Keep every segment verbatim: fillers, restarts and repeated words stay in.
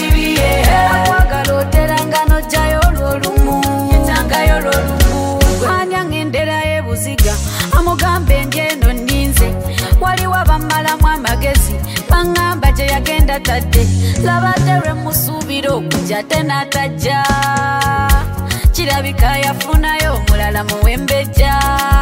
kibiye akwagala oteranga nojjayo olwolumu yetangayo olwolumu anya ngendera ebuziga amugambe ndyeno nninze waliwo abamalamu amagezi baŋŋamba gye yagenda tadde labadde lwe musuubira okujja tenatajja kirabika yafunayo omulala muwembejja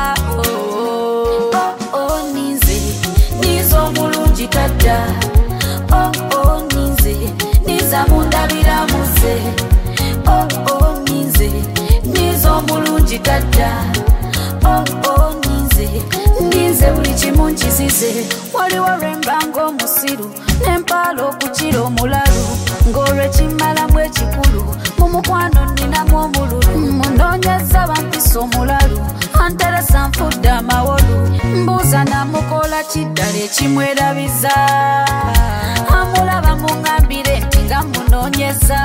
omulungi tadda oh oh ninze niza mundabira muze oh oh ninze niza omulungi tadda oh oh ninze ninze buli kimu nkizize waliwo lwembanga omusiru n'empaala okukira omulalu ng'olwekimalamu ekikulu mu mukwano nninamu omululu munoonyeza bampisa omulalu anteresa nfudde amawolu mbuuza namukola kiddala ekimwerabiza amulaba muŋŋambire nti nga munoonyeza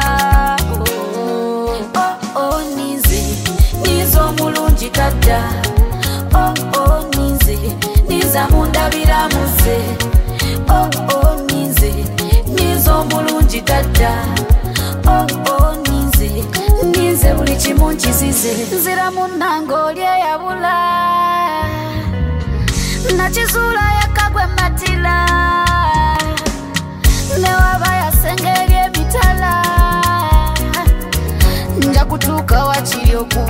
oh oh ninze niza omulungi tadda oh oh ninze niza mundabira muze oh oh ninze niza omulungi tadda oh oh ninze ninze buli kimu nkizize nzira munnanga oli eyabula nakizuula yakagwe matila newaba yasenga eri emitala nja kutuuka wakiri oku